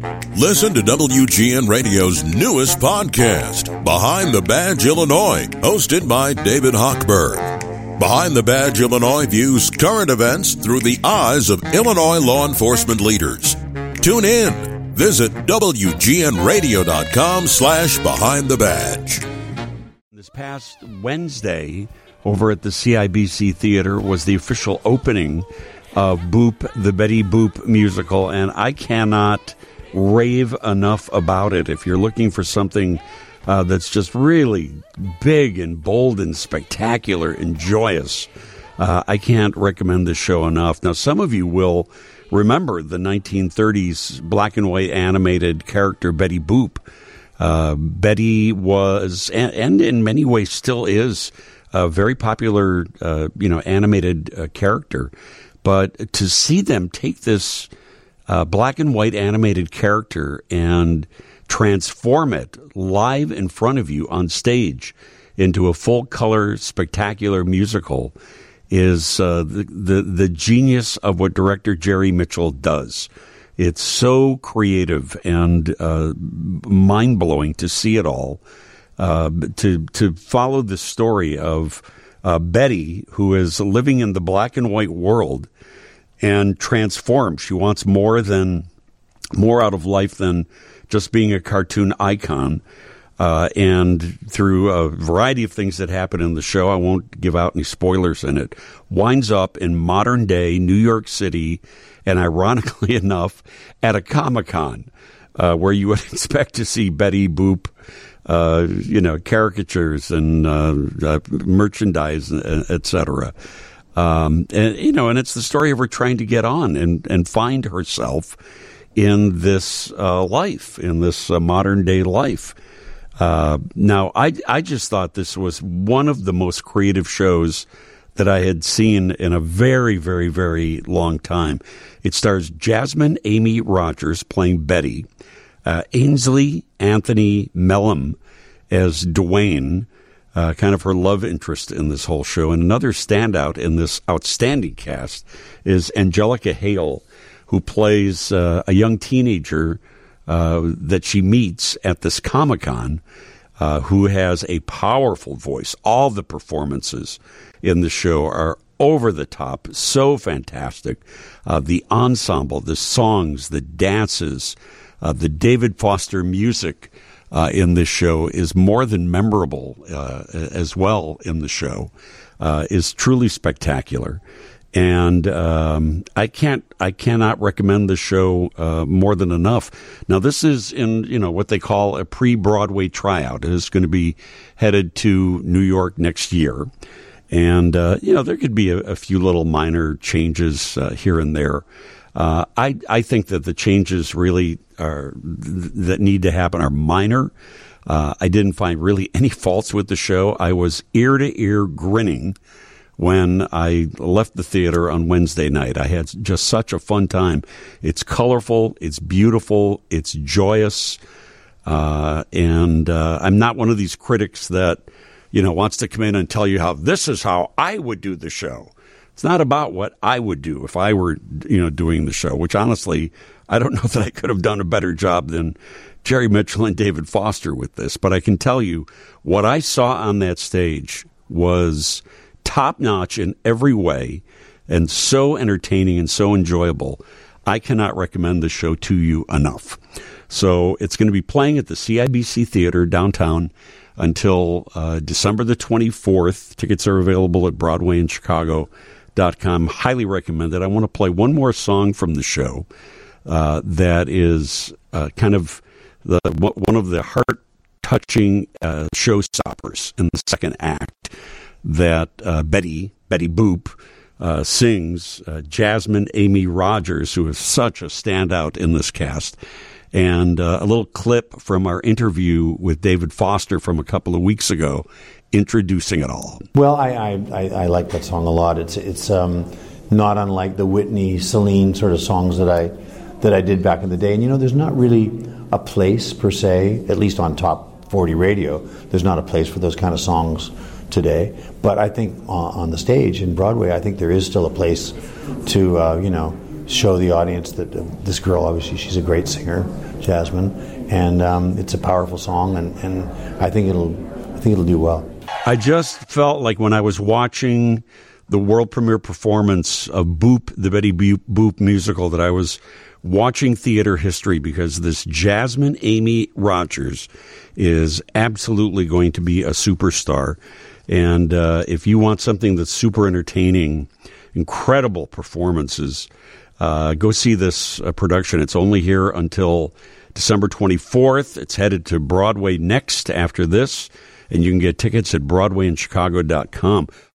Listen to WGN Radio's newest podcast, Behind the Badge Illinois, hosted by David Hochberg. Behind the Badge Illinois views current events through the eyes of Illinois law enforcement leaders. Tune in. Visit WGNradio.com/Behind the Badge. This past Wednesday, over at the CIBC Theater, was the official opening of Boop, the Betty Boop musical, and I cannot rave enough about it. If you're looking for something that's just really big and bold and spectacular and joyous, I can't recommend this show enough. Now, some of you will remember the 1930s black and white animated character Betty Boop. Betty was, and in many ways still is, a very popular, animated character. But to see them take this black and white animated character and transform it live in front of you on stage into a full color spectacular musical is the genius of what director Jerry Mitchell does. It's so creative and mind blowing to see it all. To follow the story of Betty, who is living in the black and white world, and transform. She wants more out of life than just being a cartoon icon. And through a variety of things that happen in the show, I won't give out any spoilers in it, winds up in modern day New York City, and ironically enough, at a Comic-Con, where you would expect to see Betty Boop, caricatures and merchandise, etc. And it's the story of her trying to get on and find herself in this life, in this modern day life. Now, I just thought this was one of the most creative shows that I had seen in a very, very, very long time. It stars Jasmine Amy Rogers playing Betty, Ainsley Anthony Mellum as Dwayne, kind of her love interest in this whole show. And another standout in this outstanding cast is Angelica Hale, who plays a young teenager that she meets at this Comic-Con, who has a powerful voice. All the performances in the show are over the top, so fantastic. The ensemble, the songs, the dances, the David Foster music in this show is more than memorable as well in the show, is truly spectacular. And I cannot recommend the show more than enough. Now, this is in what they call a pre-Broadway tryout. It is going to be headed to New York next year, and there could be a few little minor changes here and there. I think that the changes really that need to happen are minor. I didn't find really any faults with the show. I was ear to ear grinning when I left the theater on Wednesday night. I had just such a fun time. It's colorful, it's beautiful, it's joyous, and I'm not one of these critics that wants to come in and tell you how this is how I would do the show. It's not about what I would do if I were doing the show, which honestly I don't know that I could have done a better job than Jerry Mitchell and David Foster with this. But I can tell you what I saw on that stage was top-notch in every way and so entertaining and so enjoyable. I cannot recommend the show to you enough. So it's going to be playing at the CIBC Theater downtown until December the 24th. Tickets are available at BroadwayInChicago.com. Highly recommend it. I want to play one more song from the show that is kind of one of the heart-touching showstoppers in the second act that Betty Boop sings. Jasmine Amy Rogers, who is such a standout in this cast. And a little clip from our interview with David Foster from a couple of weeks ago, introducing it all. Well, I like that song a lot. It's not unlike the Whitney, Celine sort of songs that I did back in the day. And there's not really a place per se, at least on Top 40 radio. There's not a place for those kind of songs today. But I think on the stage in Broadway, I think there is still a place to show the audience that this girl, obviously, she's a great singer, Jasmine, and it's a powerful song, and I think it'll do well. I just felt like when I was watching the world premiere performance of Boop, the Betty Boop musical, that I was watching theater history, because this Jasmine Amy Rogers is absolutely going to be a superstar. And if you want something that's super entertaining, incredible performances, go see this production. It's only here until December 24th. It's headed to Broadway next after this, and you can get tickets at BroadwayInChicago.com.